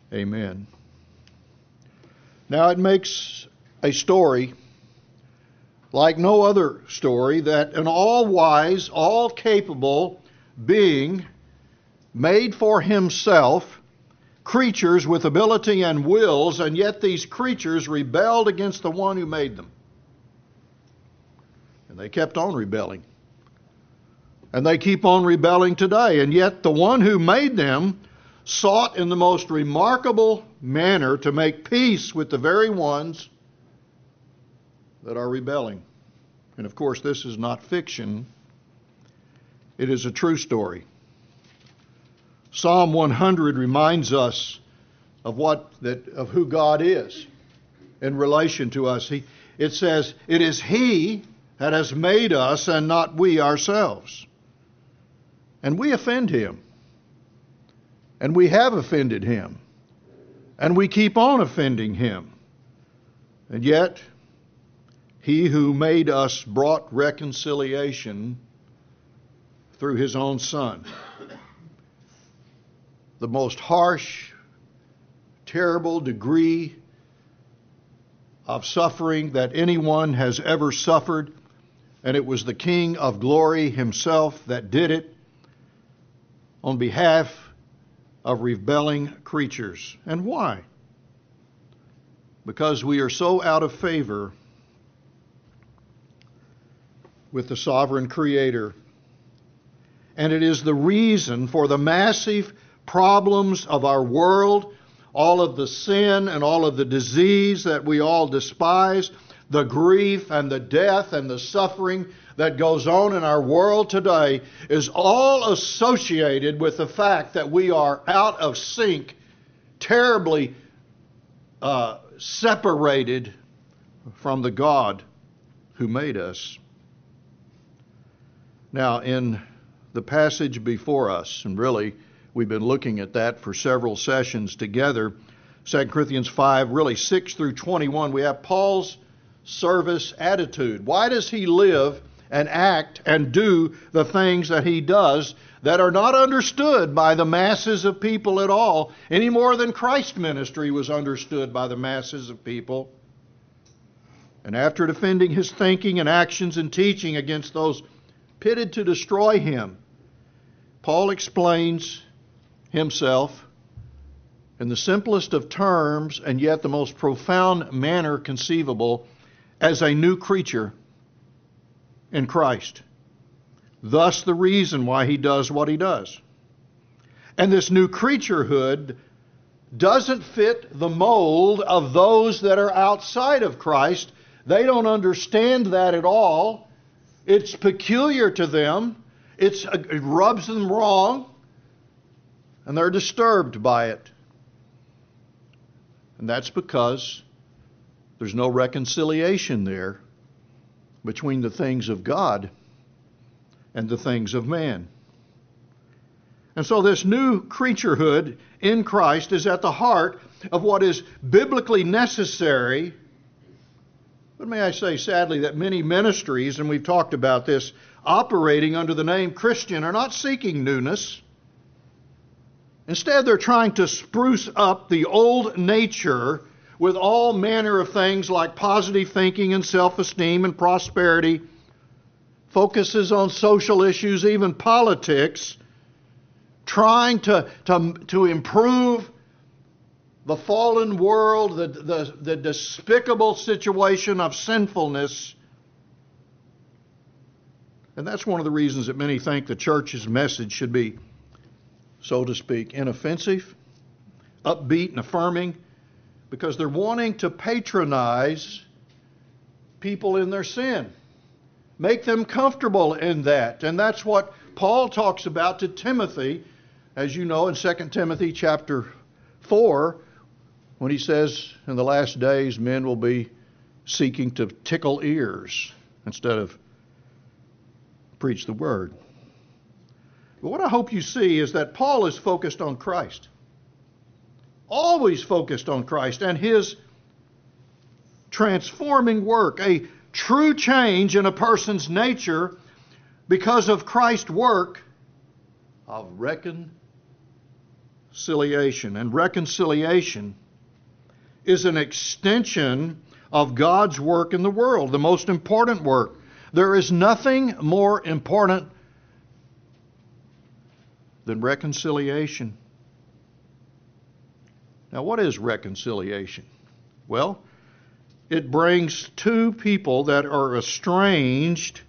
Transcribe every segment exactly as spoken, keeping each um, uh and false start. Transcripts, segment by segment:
Amen. Now it makes a story like no other story that an all-wise, all-capable being made for himself creatures with ability and wills, and yet these creatures rebelled against the one who made them. And they kept on rebelling. And they keep on rebelling today. And yet the one who made them sought in the most remarkable manner to make peace with the very ones that are rebelling. And of course, this is not fiction. It is a true story. Psalm one hundred reminds us of what that of who God is in relation to us. He, it says, "It is He that has made us and not we ourselves." And we offend Him. And we have offended Him. And we keep on offending Him. And yet, He who made us brought reconciliation through His own Son. The most harsh, terrible degree of suffering that anyone has ever suffered, and it was the King of Glory Himself that did it on behalf of rebelling creatures. And why? Because we are so out of favor with the sovereign Creator. And it is the reason for the massive problems of our world, all of the sin and all of the disease that we all despise, the grief and the death and the suffering that goes on in our world today is all associated with the fact that we are out of sync, terribly uh, separated from the God who made us. Now, in the passage before us, and really we've been looking at that for several sessions together, Second Corinthians five, really six through twenty-one, we have Paul's service attitude. Why does he live and act and do the things that he does that are not understood by the masses of people at all, any more than Christ's ministry was understood by the masses of people? And after defending his thinking and actions and teaching against those pitted to destroy him, Paul explains himself in the simplest of terms and yet the most profound manner conceivable as a new creature in Christ. Thus the reason why he does what he does. And this new creaturehood doesn't fit the mold of those that are outside of Christ. They don't understand that at all. It's peculiar to them. It's, it rubs them wrong. And they're disturbed by it. And that's because there's no reconciliation there between the things of God and the things of man. And so this new creaturehood in Christ is at the heart of what is biblically necessary. But may I say, sadly, that many ministries, and we've talked about this, operating under the name Christian are not seeking newness. Instead, they're trying to spruce up the old nature with all manner of things like positive thinking and self-esteem and prosperity, focuses on social issues, even politics, trying to, to, to improve the fallen world, the, the, the despicable situation of sinfulness. And that's one of the reasons that many think the church's message should be, so to speak, inoffensive, upbeat and affirming, because they're wanting to patronize people in their sin. Make them comfortable in that. And that's what Paul talks about to Timothy, as you know, in Second Timothy chapter four, when he says, in the last days men will be seeking to tickle ears instead of preach the word. But what I hope you see is that Paul is focused on Christ. Always focused on Christ and His transforming work, a true change in a person's nature because of Christ's work of reconciliation. reconciliation. And reconciliation is an extension of God's work in the world, the most important work. There is nothing more important than reconciliation. Now, what is reconciliation? Well, it brings two people that are estranged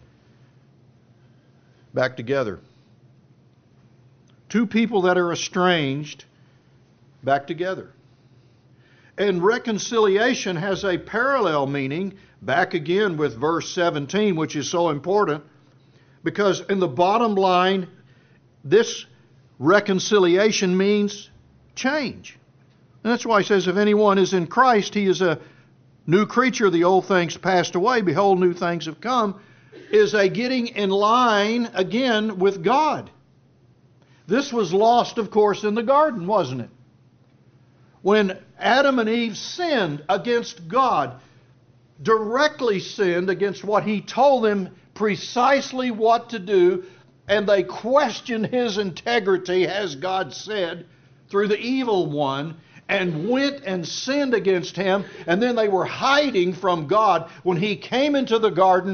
back together. Two people that are estranged back together. And reconciliation has a parallel meaning, back again with verse seventeen, which is so important, because in the bottom line, this reconciliation means change. And that's why he says, if anyone is in Christ, he is a new creature. The old things passed away. Behold, new things have come. Is a getting in line again with God. This was lost, of course, in the garden, wasn't it? When Adam and Eve sinned against God, directly sinned against what He told them precisely what to do, and they questioned His integrity, as God said, through the evil one, and went and sinned against Him, and then they were hiding from God when He came into the garden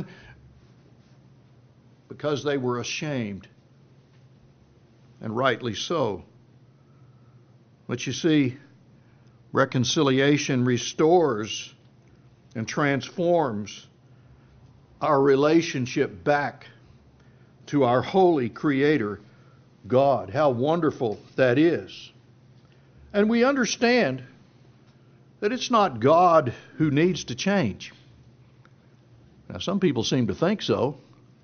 because they were ashamed, and rightly so. But you see, reconciliation restores and transforms our relationship back to our holy Creator, God. How wonderful that is. And we understand that it's not God who needs to change. Now, some people seem to think so,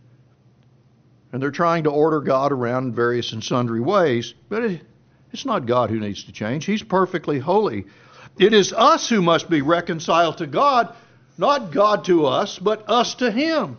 and they're trying to order God around in various and sundry ways, but it, it's not God who needs to change. He's perfectly holy. It is us who must be reconciled to God, not God to us, but us to Him.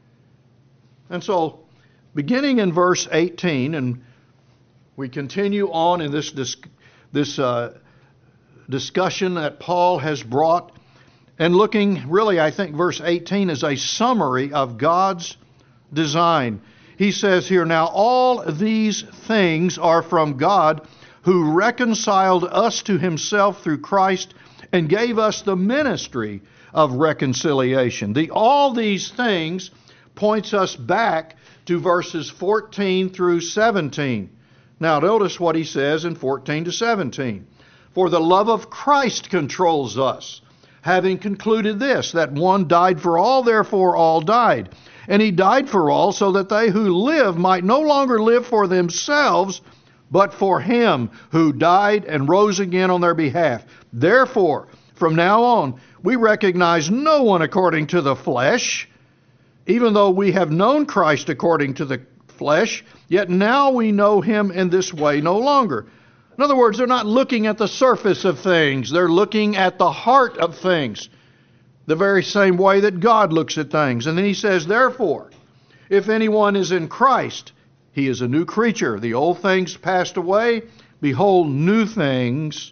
And so, beginning in verse eighteen, and we continue on in this dis- this uh, discussion that Paul has brought, and looking, really, I think verse eighteen is a summary of God's design. He says here, now all these things are from God, who reconciled us to Himself through Christ and gave us the ministry of reconciliation. The all these things points us back to verses fourteen through seventeen. Now notice what he says in fourteen to seventeen. For the love of Christ controls us, having concluded this, that one died for all, therefore all died. And He died for all, so that they who live might no longer live for themselves, but for Him who died and rose again on their behalf. Therefore, from now on, we recognize no one according to the flesh, even though we have known Christ according to the flesh, yet now we know Him in this way no longer. In other words, they're not looking at the surface of things. They're looking at the heart of things, the very same way that God looks at things. And then he says, therefore, if anyone is in Christ, he is a new creature. The old things passed away. Behold, new things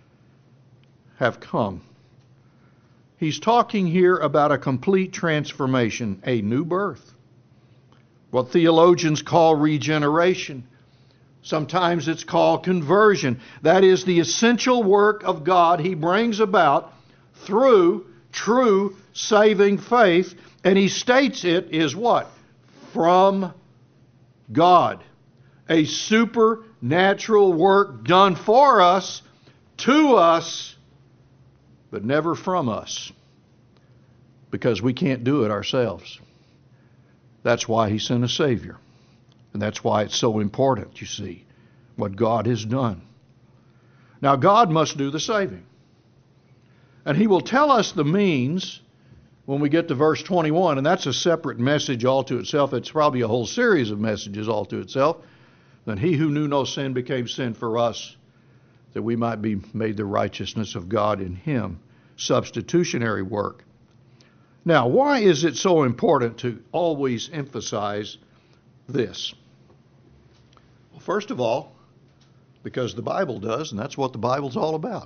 have come. He's talking here about a complete transformation, a new birth. What theologians call regeneration. Sometimes it's called conversion. That is the essential work of God He brings about through true saving faith. And He states it is what? From God. A supernatural work done for us, to us, but never from us. Because we can't do it ourselves. That's why He sent a Savior. And that's why it's so important, you see, what God has done. Now, God must do the saving. And He will tell us the means when we get to verse twenty-one, and that's a separate message all to itself. It's probably a whole series of messages all to itself. Then He who knew no sin became sin for us, that we might be made the righteousness of God in Him. Substitutionary work. Now, why is it so important to always emphasize this? Well, first of all, because the Bible does, and that's what the Bible's all about.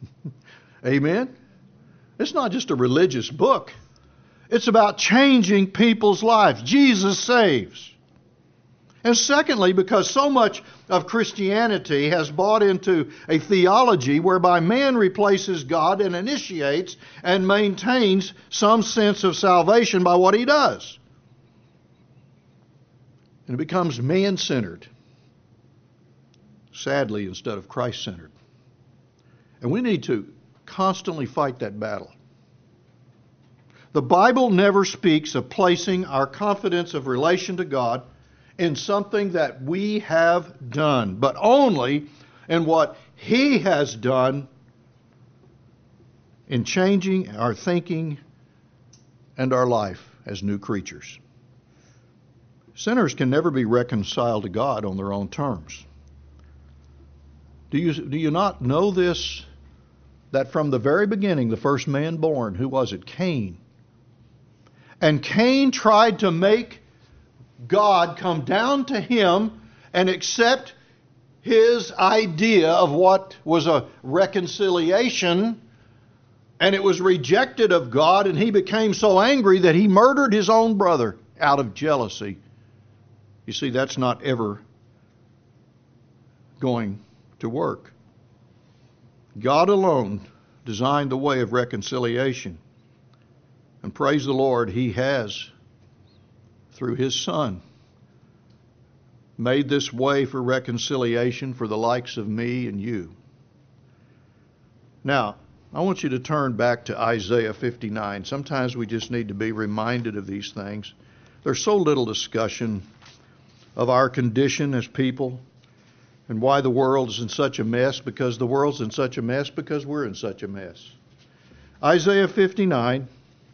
Amen? It's not just a religious book. It's about changing people's lives. Jesus saves. And secondly, because so much of Christianity has bought into a theology whereby man replaces God and initiates and maintains some sense of salvation by what he does. And it becomes man-centered, sadly, instead of Christ-centered. And we need to constantly fight that battle. The Bible never speaks of placing our confidence of relation to God in something that we have done, but only in what He has done in changing our thinking and our life as new creatures. Sinners can never be reconciled to God on their own terms. Do you, do you not know this? That from the very beginning, the first man born, who was it? Cain. And Cain tried to make God come down to him and accept his idea of what was a reconciliation, and it was rejected of God, and he became so angry that he murdered his own brother out of jealousy. You see, that's not ever going to work. God alone designed the way of reconciliation. And praise the Lord, He has, through His Son, made this way for reconciliation for the likes of me and you. Now, I want you to turn back to Isaiah fifty-nine. Sometimes we just need to be reminded of these things. There's so little discussion of our condition as people and why the world is in such a mess, because the world's in such a mess because we're in such a mess. Isaiah fifty-nine.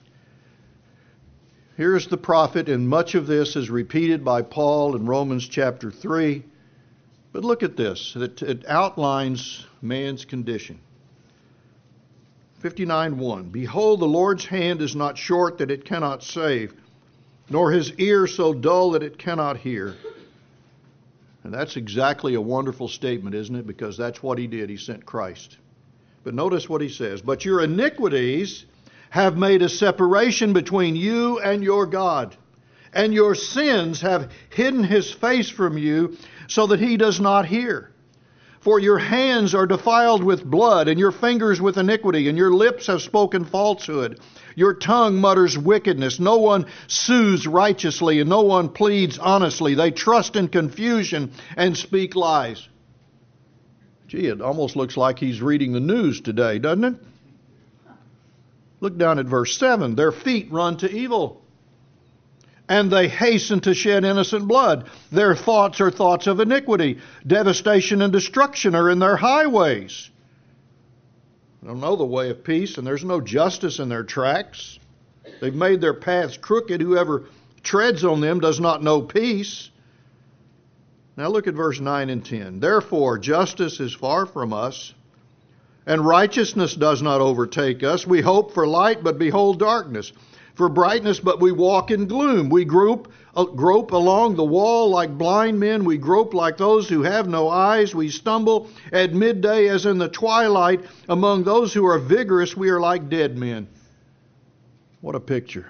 Here's the prophet, and much of this is repeated by Paul in Romans chapter three. But look at this. It, it outlines man's condition. fifty-nine one. Behold, the Lord's hand is not short that it cannot save, nor His ear so dull that it cannot hear. And that's exactly a wonderful statement, isn't it? Because that's what He did. He sent Christ. But notice what He says. But your iniquities have made a separation between you and your God, and your sins have hidden His face from you so that He does not hear. For your hands are defiled with blood, and your fingers with iniquity, and your lips have spoken falsehood. Your tongue mutters wickedness. No one sues righteously, and no one pleads honestly. They trust in confusion and speak lies. Gee, it almost looks like he's reading the news today, doesn't it? Look down at verse seven. Their feet run to evil, and they hasten to shed innocent blood. Their thoughts are thoughts of iniquity. Devastation and destruction are in their highways. They don't know the way of peace, and there's no justice in their tracks. They've made their paths crooked. Whoever treads on them does not know peace. Now look at verse nine and ten. Therefore, justice is far from us, and righteousness does not overtake us. We hope for light, but behold darkness. For brightness, but we walk in gloom. We grope, uh, grope along the wall like blind men. We grope like those who have no eyes. We stumble at midday as in the twilight. Among those who are vigorous, we are like dead men. What a picture.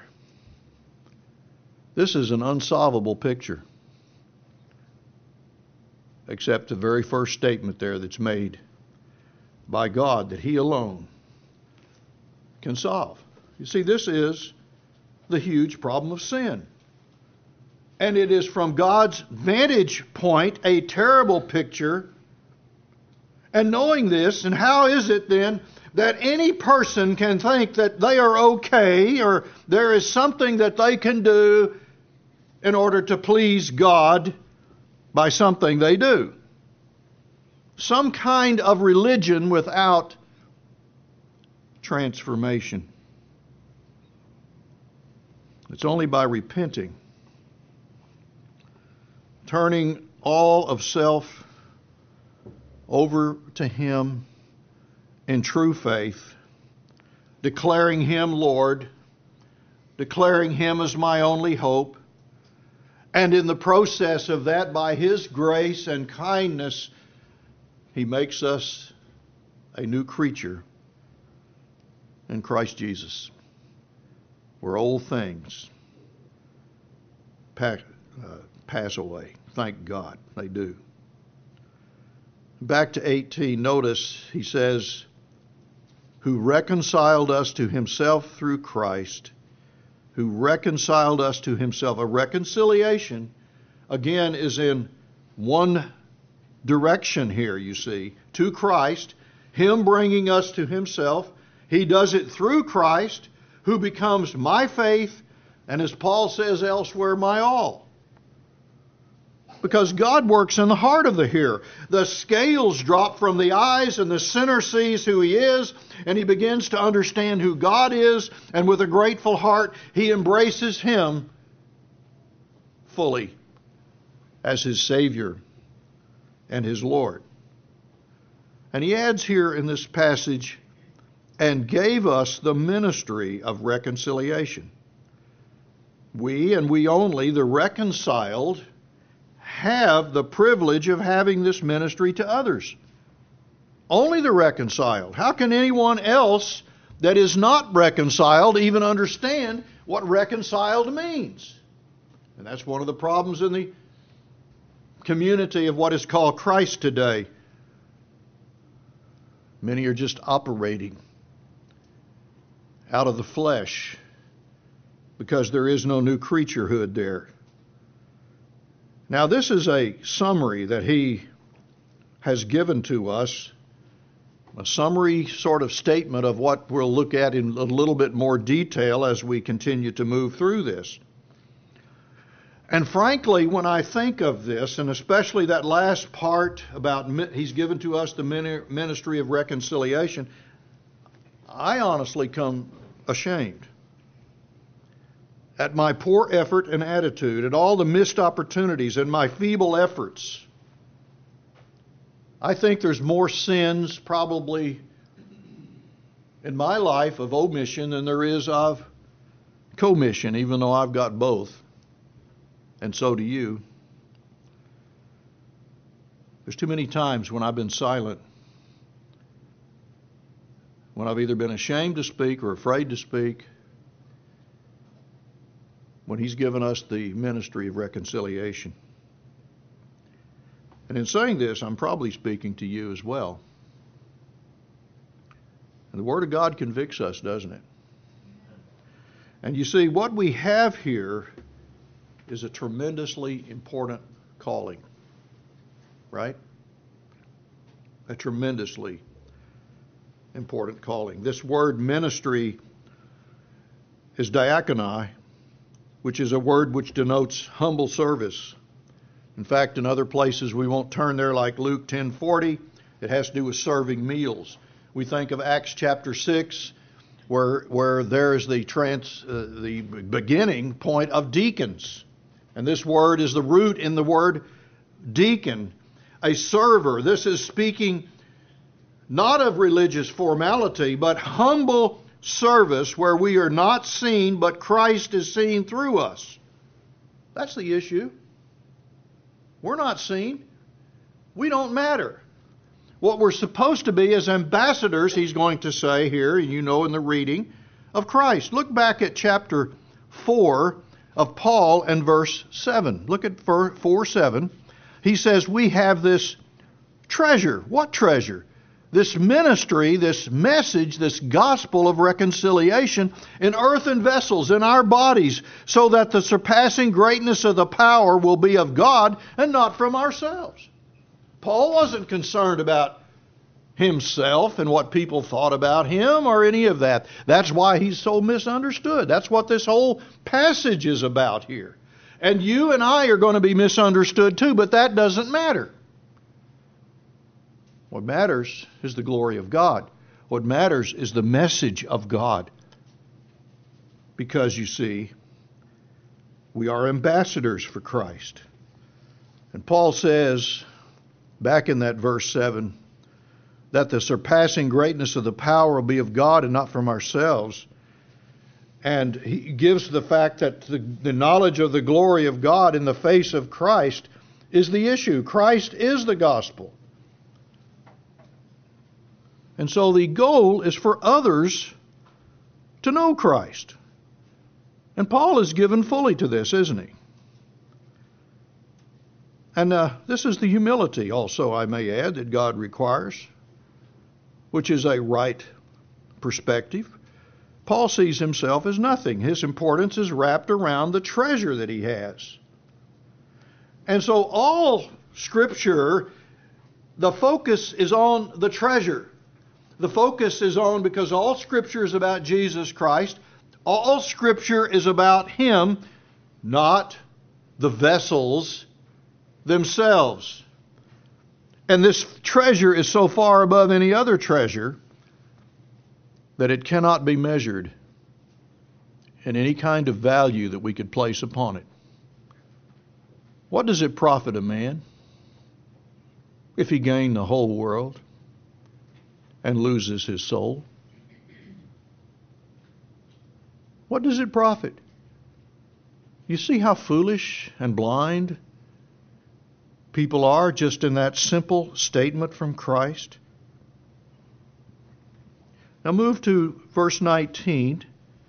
This is an unsolvable picture, except the very first statement there that's made by God that He alone can solve. You see, this is the huge problem of sin. And it is from God's vantage point a terrible picture. And knowing this, and how is it then that any person can think that they are okay, or there is something that they can do in order to please God by something they do? Some kind of religion without transformation. It's only by repenting, turning all of self over to Him in true faith, declaring Him Lord, declaring Him as my only hope, and in the process of that, by His grace and kindness, He makes us a new creature in Christ Jesus, where old things pass, uh, pass away. Thank God they do. Back to eighteen, notice he says, who reconciled us to himself through Christ, who reconciled us to himself. A reconciliation, again, is in one direction here, you see, to Christ, him bringing us to himself. He does it through Christ, who becomes my faith, and as Paul says elsewhere, my all. Because God works in the heart of the hearer. The scales drop from the eyes, and the sinner sees who he is, and he begins to understand who God is, and with a grateful heart, he embraces him fully as his Savior and his Lord. And he adds here in this passage, and gave us the ministry of reconciliation. We, and we only, the reconciled, have the privilege of having this ministry to others. Only the reconciled. How can anyone else that is not reconciled even understand what reconciled means? And that's one of the problems in the community of what is called Christ today. Many are just operating out of the flesh because there is no new creaturehood there. Now, this is a summary that he has given to us, a summary sort of statement of what we'll look at in a little bit more detail as we continue to move through this. And frankly, when I think of this, and especially that last part about he's given to us the ministry of reconciliation, I honestly come ashamed at my poor effort and attitude, at all the missed opportunities and my feeble efforts. I think there's more sins probably in my life of omission than there is of commission, even though I've got both. And so do you. There's too many times when I've been silent, when I've either been ashamed to speak or afraid to speak, when he's given us the ministry of reconciliation. And in saying this, I'm probably speaking to you as well. And the Word of God convicts us, doesn't it? And you see, what we have here is a tremendously important calling, right? A tremendously important calling. This word ministry is diakonai, which is a word which denotes humble service. In fact, in other places we won't turn there, like Luke ten forty. It has to do with serving meals. We think of Acts chapter six, where where there is the trans uh, the beginning point of deacons, and this word is the root in the word deacon, a server. This is speaking not of religious formality, but humble service where we are not seen, but Christ is seen through us. That's the issue. We're not seen. We don't matter. What we're supposed to be as ambassadors, he's going to say here, and you know in the reading, of Christ. Look back at chapter four of Paul and verse seven. Look at four seven. He says, we have this treasure. What treasure? This ministry, this message, this gospel of reconciliation in earthen vessels, in our bodies, so that the surpassing greatness of the power will be of God and not from ourselves. Paul wasn't concerned about himself and what people thought about him or any of that. That's why he's so misunderstood. That's what this whole passage is about here. And you and I are going to be misunderstood too, but that doesn't matter. What matters is the glory of God. What matters is the message of God. Because, you see, we are ambassadors for Christ. And Paul says, back in that verse seven, that the surpassing greatness of the power will be of God and not from ourselves. And he gives the fact that the, the knowledge of the glory of God in the face of Christ is the issue. Christ is the gospel. And so the goal is for others to know Christ. And Paul is given fully to this, isn't he? And uh, this is the humility also, I may add, that God requires, which is a right perspective. Paul sees himself as nothing. His importance is wrapped around the treasure that he has. And so all Scripture, the focus is on the treasure. The focus is on, because all Scripture is about Jesus Christ, all Scripture is about Him, not the vessels themselves. And this treasure is so far above any other treasure that it cannot be measured in any kind of value that we could place upon it. What does it profit a man if he gain the whole world and loses his soul? What does it profit? You see how foolish and blind people are just in that simple statement from Christ? Now move to verse nineteen.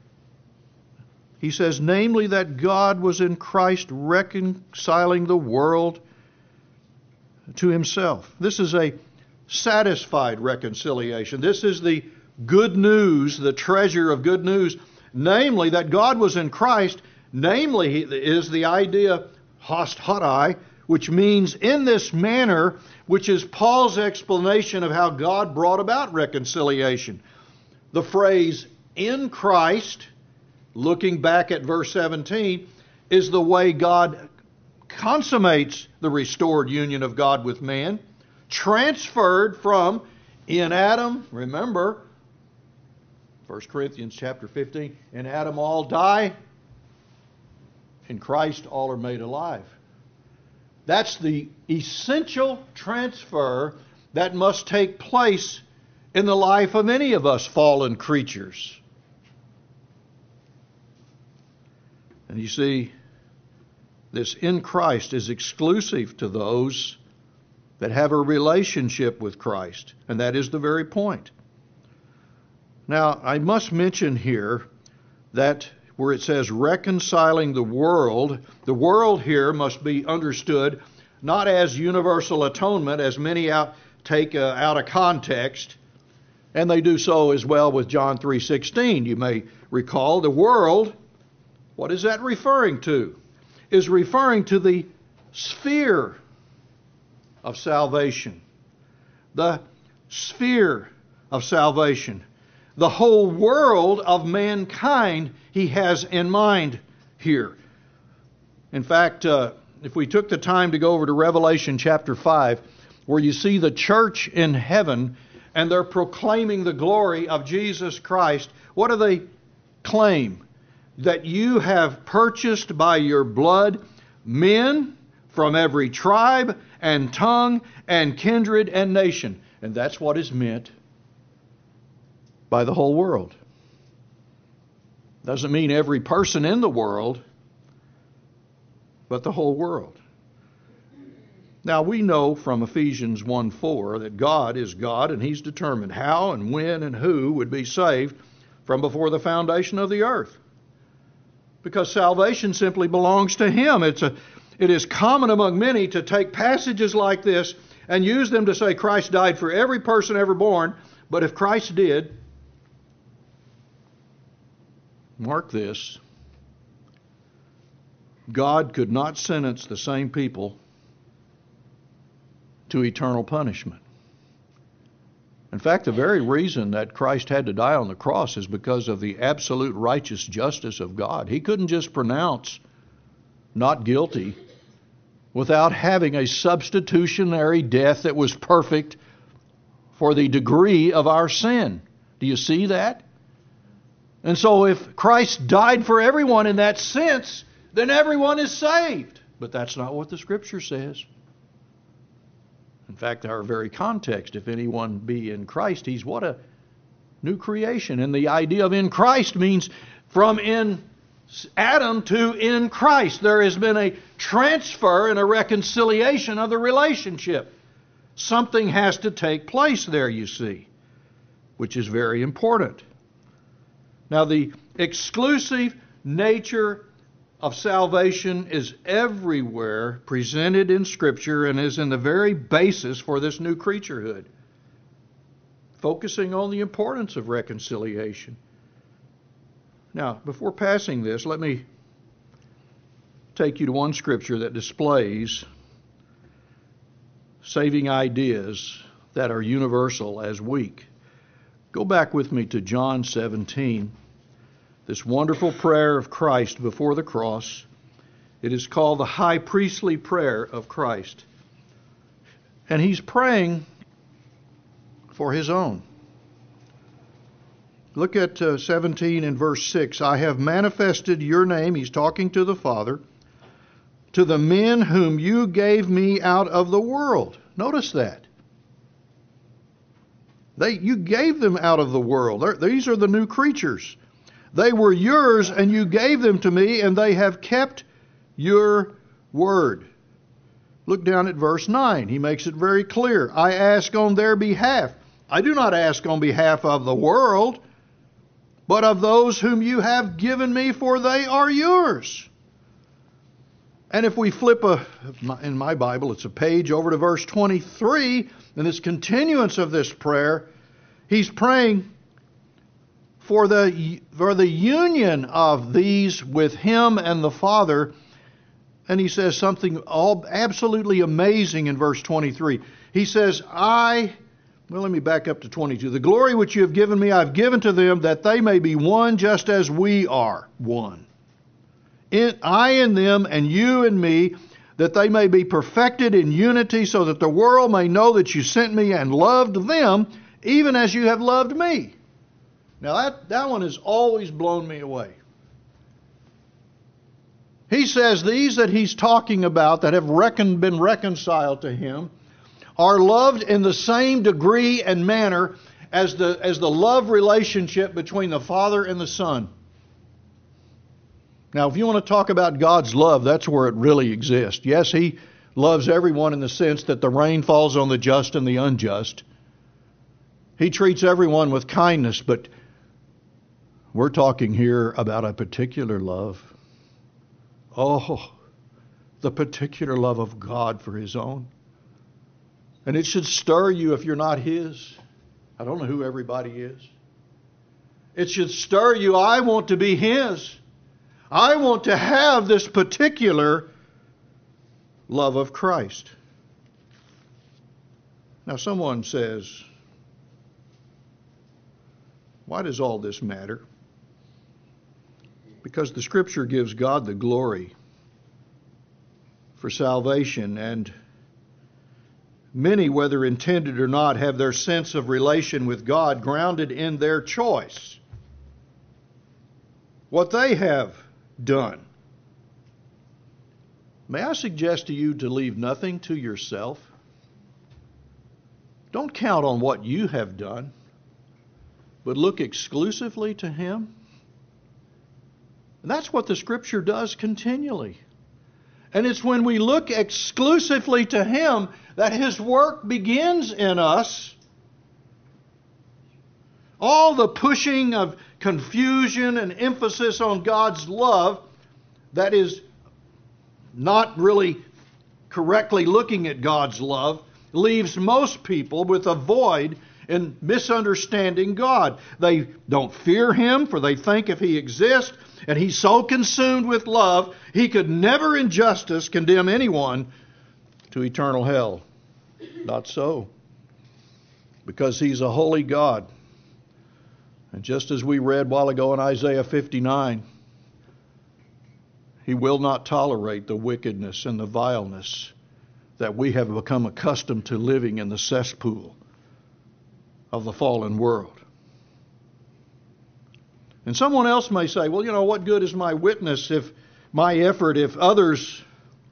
He says, namely that God was in Christ reconciling the world to Himself. This is a satisfied reconciliation. This is the good news, the treasure of good news. Namely that God was in Christ. Namely is the idea host hodai, which means in this manner, which is Paul's explanation of how God brought about reconciliation. The phrase in Christ, looking back at verse seventeen, is the way God consummates the restored union of God with man, transferred from in Adam, remember, First Corinthians chapter fifteen, in Adam all die, in Christ all are made alive. That's the essential transfer that must take place in the life of any of us fallen creatures. And you see, this in Christ is exclusive to those that have a relationship with Christ. And that is the very point. Now, I must mention here that where it says reconciling the world, the world here must be understood not as universal atonement, as many out, take uh, out of context, and they do so as well with John three sixteen. You may recall the world, what is that referring to? Is referring to the sphere of salvation. The sphere of salvation. The whole world of mankind he has in mind here. In fact, uh, if we took the time to go over to Revelation chapter five, where you see the church in heaven and they're proclaiming the glory of Jesus Christ, what do they claim? That you have purchased by your blood men from every tribe and tongue and kindred and nation. And that's what is meant by the whole world. Doesn't mean every person in the world, but the whole world. Now we know from Ephesians one four that God is God and He's determined how and when and who would be saved from before the foundation of the earth. Because salvation simply belongs to Him. It's a, it is common among many to take passages like this and use them to say Christ died for every person ever born. But if Christ did, mark this, God could not sentence the same people to eternal punishment. In fact, the very reason that Christ had to die on the cross is because of the absolute righteous justice of God. He couldn't just pronounce not guilty without having a substitutionary death that was perfect for the degree of our sin. Do you see that? And so if Christ died for everyone in that sense, then everyone is saved. But that's not what the Scripture says. In fact, our very context, if anyone be in Christ, he's what? A new creation. And the idea of in Christ means from in Adam to in Christ. There has been a transfer and a reconciliation of the relationship. Something has to take place there, you see, which is very important. Now, the exclusive nature of salvation is everywhere presented in Scripture and is in the very basis for this new creaturehood, focusing on the importance of reconciliation. Now, before passing this, let me take you to one Scripture that displays saving ideas that are universal as weak. Go back with me to John seventeen. This wonderful prayer of Christ before the cross. It is called the high priestly prayer of Christ. And he's praying for his own. Look at uh, seventeen and verse six. I have manifested your name, he's talking to the Father, to the men whom you gave me out of the world. Notice that. They, you gave them out of the world. They're, these are the new creatures. They were yours, and you gave them to me, and they have kept your word. Look down at verse nine. He makes it very clear. I ask on their behalf. I do not ask on behalf of the world, but of those whom you have given me, for they are yours. And if we flip a, in my Bible, it's a page over to verse twenty-three, in this continuance of this prayer, he's praying for the, for the union of these with him and the Father. And he says something all absolutely amazing in verse twenty-three. He says, I, well, let me back up to twenty-two. The glory which you have given me, I've given to them, that they may be one just as we are one. In, I in them and you in me, that they may be perfected in unity, so that the world may know that you sent me and loved them, even as you have loved me. Now that, that one has always blown me away. He says these that he's talking about that have reckoned, been reconciled to him are loved in the same degree and manner as the, as the love relationship between the Father and the Son. Now, if you want to talk about God's love, that's where it really exists. Yes, he loves everyone in the sense that the rain falls on the just and the unjust. He treats everyone with kindness, but we're talking here about a particular love. Oh, the particular love of God for his own. And it should stir you if you're not his. I don't know who everybody is. It should stir you. I want to be his. I want to have this particular love of Christ. Now, someone says, why does all this matter? Because the Scripture gives God the glory for salvation, and many, whether intended or not, have their sense of relation with God grounded in their choice. What they have done. May I suggest to you to leave nothing to yourself? Don't count on what you have done, but look exclusively to him. And that's what the Scripture does continually. And it's when we look exclusively to him that his work begins in us. All the pushing of confusion and emphasis on God's love that is not really correctly looking at God's love leaves most people with a void in misunderstanding God. They don't fear him, for they think if he exists and he's so consumed with love, he could never in justice condemn anyone to eternal hell. Not so. Because he's a holy God. And just as we read a while ago in Isaiah fifty-nine, he will not tolerate the wickedness and the vileness that we have become accustomed to living in the cesspool of the fallen world. And someone else may say, well, you know, what good is my witness if my effort, if others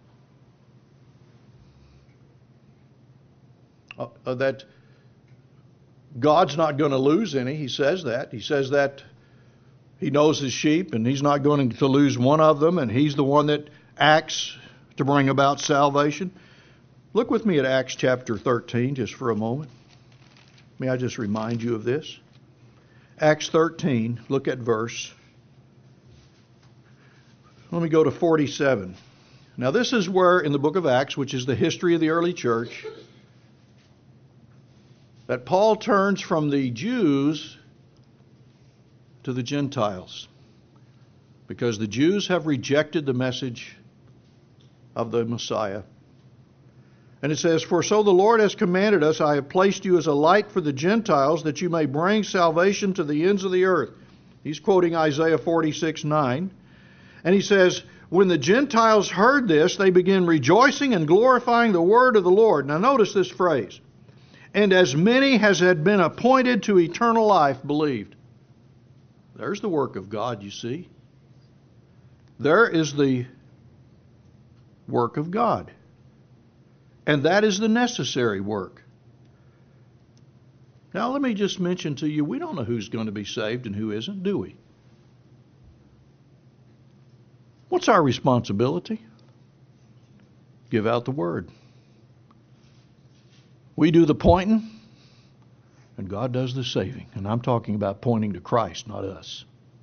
uh, uh, that God's not going to lose any. He says that. He says that he knows his sheep and he's not going to lose one of them, and he's the one that acts to bring about salvation. Look with me at Acts chapter thirteen just for a moment. May I just remind you of this? Acts thirteen, look at verse Let me go to forty-seven. Now this is where in the book of Acts, which is the history of the early church, that Paul turns from the Jews to the Gentiles. Because the Jews have rejected the message of the Messiah. And it says, "For so the Lord has commanded us, I have placed you as a light for the Gentiles, that you may bring salvation to the ends of the earth." He's quoting Isaiah forty-six nine. And he says, "When the Gentiles heard this, they began rejoicing and glorifying the word of the Lord." Now notice this phrase. "And as many as had been appointed to eternal life believed." There's the work of God, you see. There is the work of God. And that is the necessary work. Now let me just mention to you, we don't know who's going to be saved and who isn't, do we? What's our responsibility? Give out the word. We do the pointing, and God does the saving. And I'm talking about pointing to Christ, not us.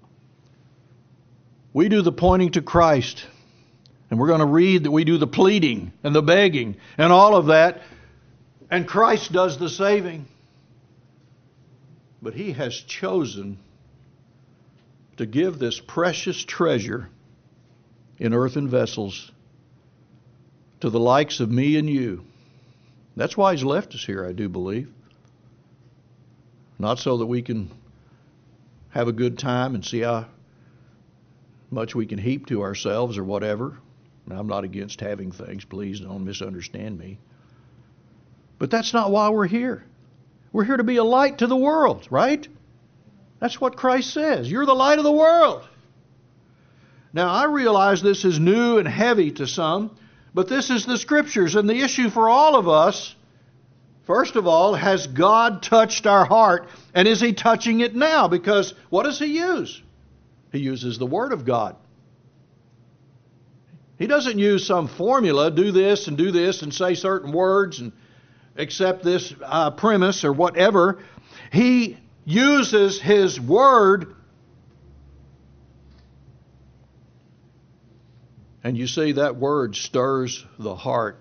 We do the pointing to Christ. And we're going to read that we do the pleading and the begging and all of that. And Christ does the saving. But He has chosen to give this precious treasure in earthen vessels to the likes of me and you. That's why He's left us here, I do believe. Not so that we can have a good time and see how much we can heap to ourselves or whatever. Now, I'm not against having things. Please don't misunderstand me. But that's not why we're here. We're here to be a light to the world, right? That's what Christ says. You're the light of the world. Now, I realize this is new and heavy to some, but this is the Scriptures. And the issue for all of us, first of all, has God touched our heart? And is He touching it now? Because what does He use? He uses the Word of God. He doesn't use some formula, do this and do this and say certain words and accept this uh, premise or whatever. He uses His Word. And you see, that Word stirs the heart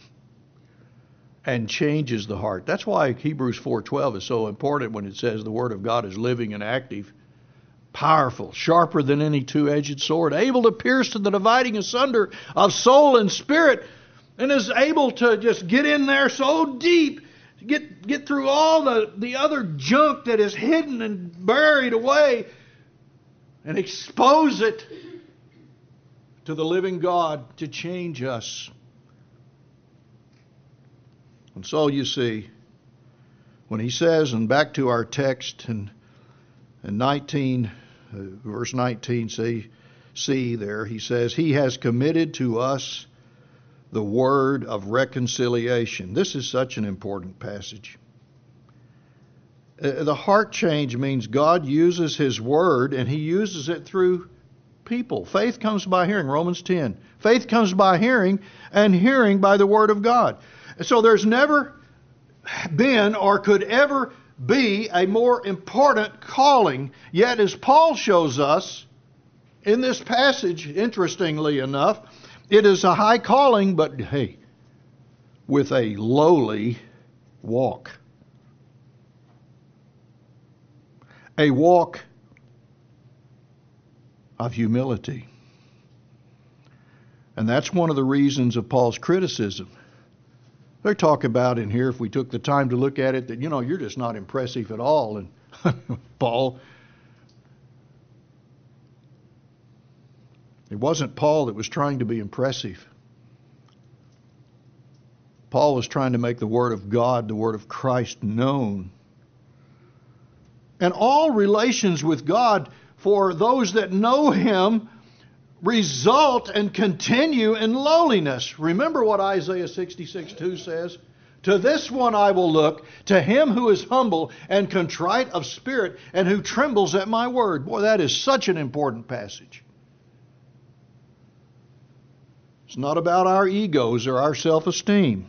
and changes the heart. That's why Hebrews four twelve is so important when it says the Word of God is living and active, powerful, sharper than any two-edged sword, able to pierce to the dividing asunder of soul and spirit, and is able to just get in there so deep, get get through all the, the other junk that is hidden and buried away, and expose it to the living God to change us. And so you see, when he says, and back to our text in, in nineteen, uh, verse nineteen, see, see there, he says, He has committed to us the word of reconciliation. This is such an important passage. Uh, the heart change means God uses His word, and He uses it through people. Faith comes by hearing, Romans ten. Faith comes by hearing, and hearing by the word of God. So there's never been or could ever be a more important calling. Yet as Paul shows us in this passage, interestingly enough, it is a high calling, but hey, with a lowly walk. A walk of humility. And that's one of the reasons of Paul's criticism. They talk about in here, if we took the time to look at it, that, you know, you're just not impressive at all. And Paul, it wasn't Paul that was trying to be impressive. Paul was trying to make the Word of God, the Word of Christ, known. And all relations with God for those that know Him result and continue in lowliness. Remember what Isaiah sixty-six two says? To this one I will look, to him who is humble and contrite of spirit and who trembles at my word. Boy, that is such an important passage. It's not about our egos or our self-esteem.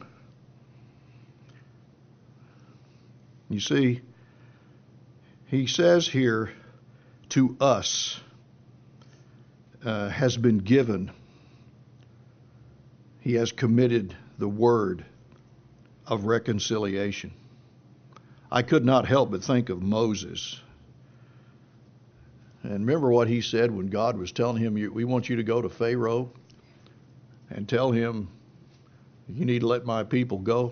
You see, he says here, to us. uh, has been given. He has committed the word of reconciliation. I could not help but think of Moses. And remember what he said when God was telling him, we want you to go to Pharaoh and tell him you need to let my people go.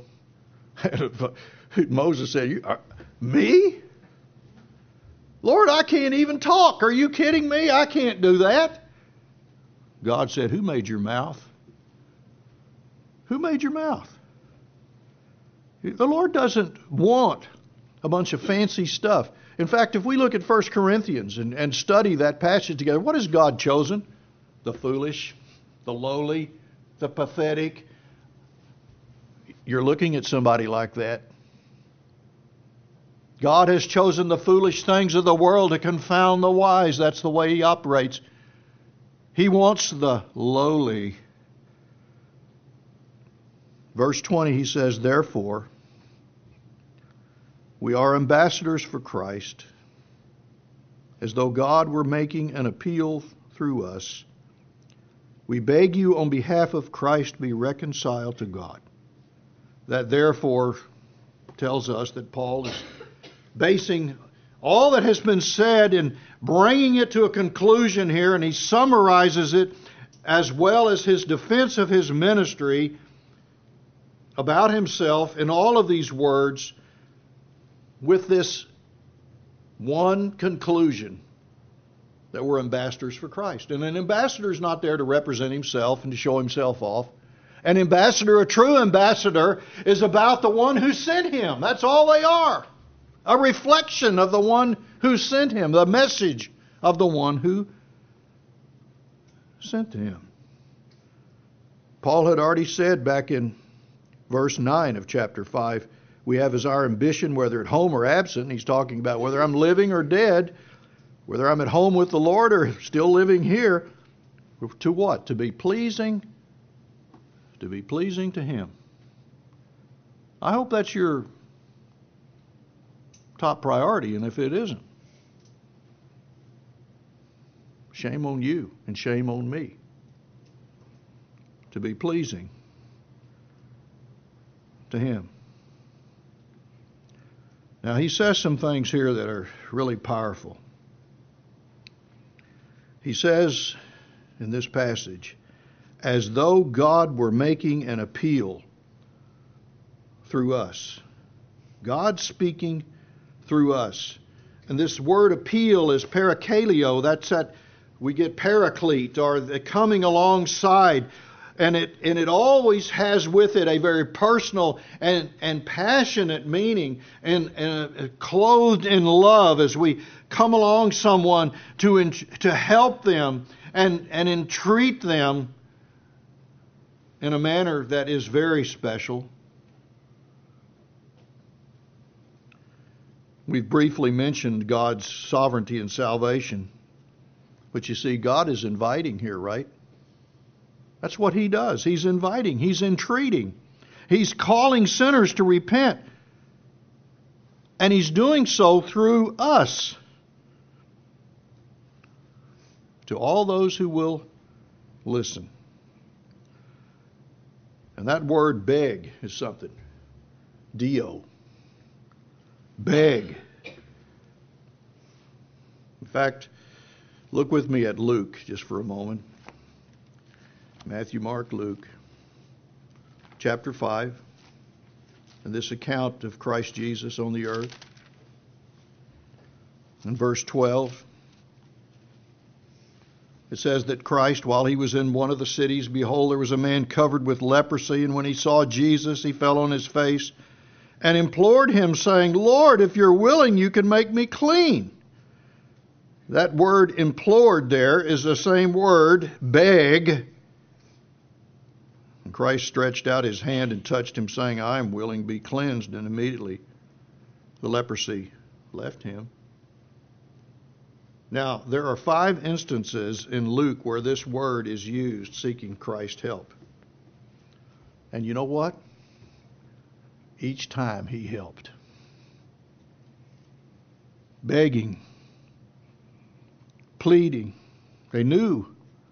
Moses said, you, uh, me? Lord, I can't even talk. Are you kidding me? I can't do that. God said, who made your mouth? Who made your mouth? The Lord doesn't want a bunch of fancy stuff. In fact, if we look at First Corinthians and, and study that passage together, what has God chosen? The foolish, the lowly, the pathetic. You're looking at somebody like that. God has chosen the foolish things of the world to confound the wise. That's the way He operates. He wants the lowly. Verse twenty, he says, therefore, we are ambassadors for Christ, as though God were making an appeal through us. We beg you on behalf of Christ be reconciled to God. That therefore tells us that Paul is basing all that has been said and bringing it to a conclusion here, and he summarizes it as well as his defense of his ministry about himself in all of these words with this one conclusion, that we're ambassadors for Christ. And an ambassador is not there to represent himself and to show himself off. An ambassador, a true ambassador, is about the one who sent him. That's all they are. A reflection of the one who sent him, the message of the one who sent him. Paul had already said back in verse nine of chapter five, we have as our ambition, whether at home or absent. He's talking about whether I'm living or dead, whether I'm at home with the Lord or still living here. To what? To be pleasing, to be pleasing to Him. I hope that's your top priority, and if it isn't, shame on you and shame on me. To be pleasing to Him. Now, he says some things here that are really powerful. He says in this passage, as though God were making an appeal through us. God speaking through us. And this word appeal is parakaleo. That's that we get paraclete, or the coming alongside. And it and it always has with it a very personal and, and passionate meaning, and, and uh, clothed in love as we come along someone to in, to help them and, and entreat them in a manner that is very special. We've briefly mentioned God's sovereignty and salvation. But you see, God is inviting here, right? That's what He does. He's inviting. He's entreating. He's calling sinners to repent. And He's doing so through us. To all those who will listen. And that word beg is something. Dio. Beg. In fact, look with me at Luke just for a moment. Matthew, Mark, Luke, chapter five, and this account of Christ Jesus on the earth. In verse twelve, it says that Christ, while He was in one of the cities, behold, there was a man covered with leprosy, and when he saw Jesus, he fell on his face and implored Him, saying, Lord, if you're willing, you can make me clean. That word implored there is the same word, beg. And Christ stretched out His hand and touched him, saying, I am willing, be cleansed. And immediately the leprosy left him. Now, there are five instances in Luke where this word is used, seeking Christ's help. And you know what? Each time He helped. Begging, pleading. They knew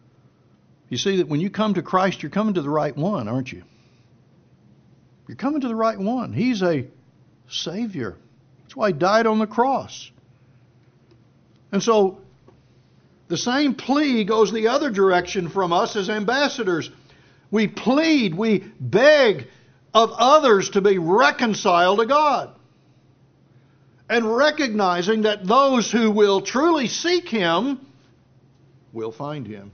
You see that when you come to Christ, you're coming to the right one, aren't you? You're coming to the right one. He's a Savior. That's why He died on the cross. And so, the same plea goes the other direction from us as ambassadors. We plead, we beg of others to be reconciled to God. And recognizing that those who will truly seek Him will find Him.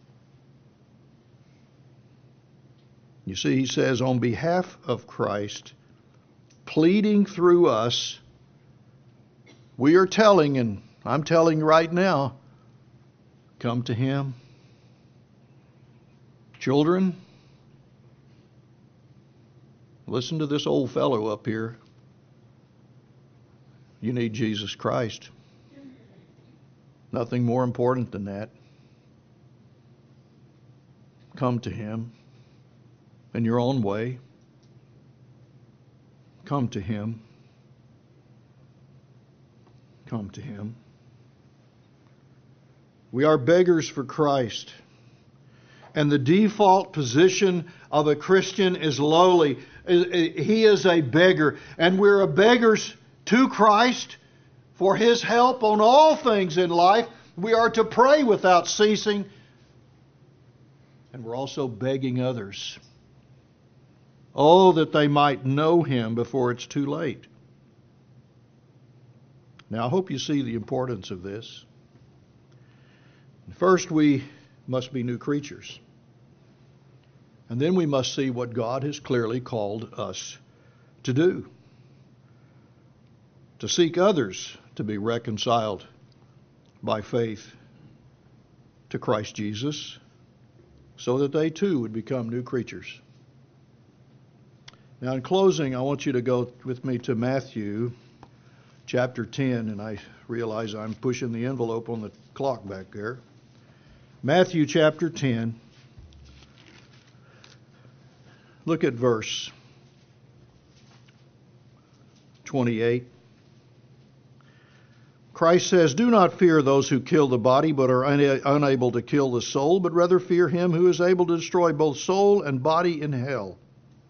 You see, he says, on behalf of Christ, pleading through us, we are telling, and I'm telling right now, come to Him. Children, listen to this old fellow up here. You need Jesus Christ. Nothing more important than that. Come to Him in your own way. Come to Him. Come to Him. We are beggars for Christ. And the default position of a Christian is lowly. He is a beggar. And we're a beggars to Christ for His help on all things in life. We are to pray without ceasing. And we're also begging others. Oh, that they might know Him before it's too late. Now, I hope you see the importance of this. First, we must be new creatures. And then we must see what God has clearly called us to do. To seek others to be reconciled by faith to Christ Jesus, so that they too would become new creatures. Now, in closing, I want you to go with me to Matthew chapter ten, and I realize I'm pushing the envelope on the clock back there. Matthew chapter ten. Look at verse twenty-eight. Christ says, "Do not fear those who kill the body, but are una- unable to kill the soul, but rather fear Him who is able to destroy both soul and body in hell."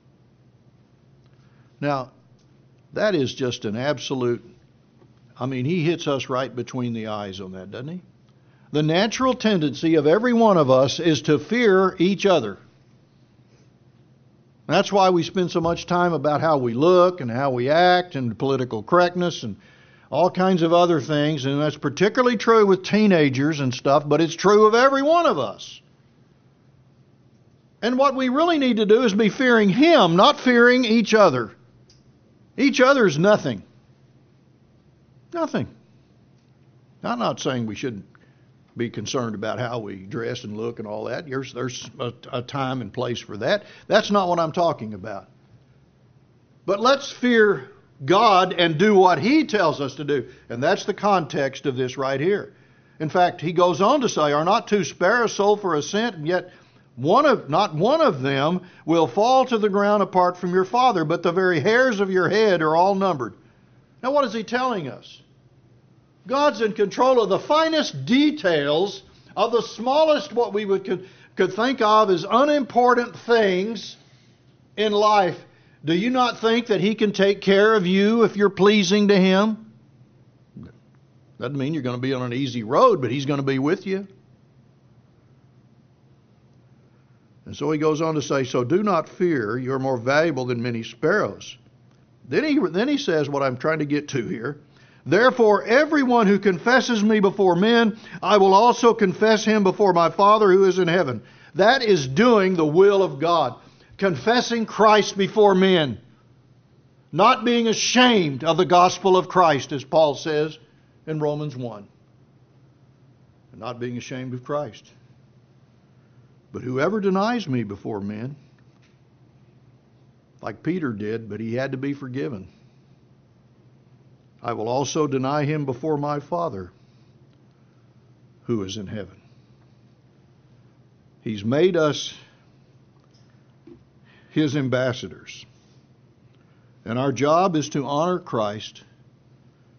Now, that is just an absolute, I mean, He hits us right between the eyes on that, doesn't He? The natural tendency of every one of us is to fear each other. That's why we spend so much time about how we look and how we act and political correctness and all kinds of other things. And that's particularly true with teenagers and stuff, but it's true of every one of us. And what we really need to do is be fearing Him, not fearing each other. Each other is nothing. Nothing. I'm not saying we shouldn't be concerned about how we dress and look and all that. There's, there's a, a time and place for that. That's not what I'm talking about. But let's fear God and do what He tells us to do. And that's the context of this right here. In fact, He goes on to say, "Are not two sparrows sold for a cent, and yet one of, not one of them will fall to the ground apart from your Father, but the very hairs of your head are all numbered." Now, what is He telling us? God's in control of the finest details of the smallest, what we would could, could think of as unimportant things in life. Do you not think that He can take care of you if you're pleasing to Him? Doesn't mean you're going to be on an easy road, but He's going to be with you. And so He goes on to say, "So do not fear, you're more valuable than many sparrows." Then he, then he says what I'm trying to get to here. "Therefore, everyone who confesses me before men, I will also confess him before my Father who is in heaven." That is doing the will of God. Confessing Christ before men. Not being ashamed of the gospel of Christ, as Paul says in Romans one. And not being ashamed of Christ. "But whoever denies me before men," like Peter did, but he had to be forgiven, "I will also deny him before my Father who is in heaven." He's made us His ambassadors. And our job is to honor Christ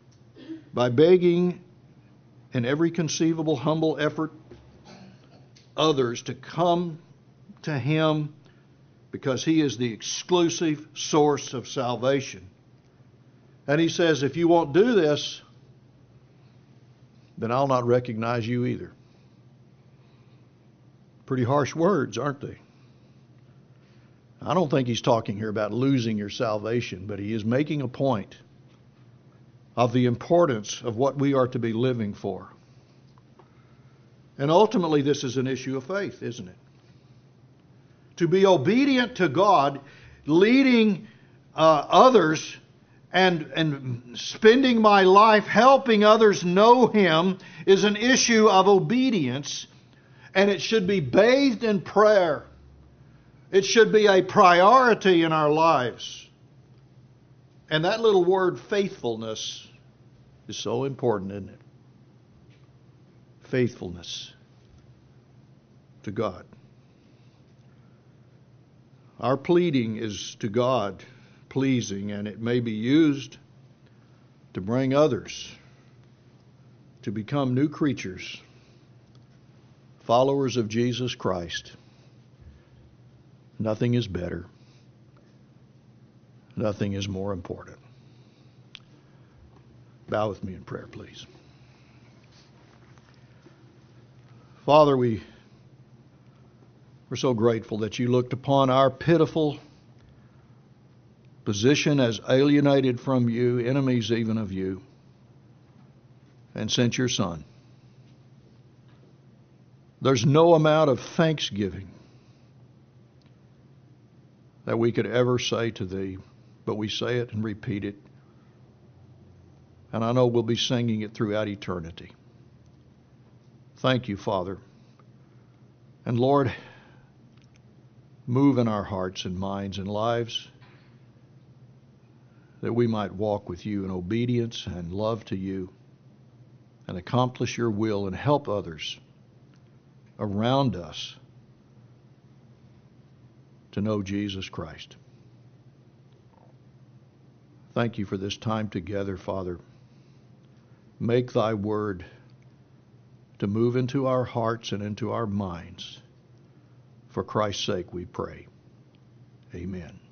by begging in every conceivable humble effort others to come to Him because He is the exclusive source of salvation. And He says, if you won't do this, then I'll not recognize you either. Pretty harsh words, aren't they? I don't think He's talking here about losing your salvation, but He is making a point of the importance of what we are to be living for. And ultimately, this is an issue of faith, isn't it? To be obedient to God, leading uh, others and, and spending my life helping others know Him is an issue of obedience, and it should be bathed in prayer. It should be a priority in our lives. And that little word, faithfulness, is so important, isn't it? Faithfulness to God. Our pleading is to God pleasing, and it may be used to bring others to become new creatures, followers of Jesus Christ. Nothing is better. Nothing is more important. Bow with me in prayer, please. Father, we, we're so grateful that you looked upon our pitiful position as alienated from you, enemies even of you, and sent your Son. There's no amount of thanksgiving that we could ever say to Thee, but we say it and repeat it. And I know we'll be singing it throughout eternity. Thank you, Father. And Lord, move in our hearts and minds and lives that we might walk with you in obedience and love to you and accomplish your will and help others around us to know Jesus Christ. Thank you for this time together, Father. Make thy word to move into our hearts and into our minds. For Christ's sake we pray. Amen.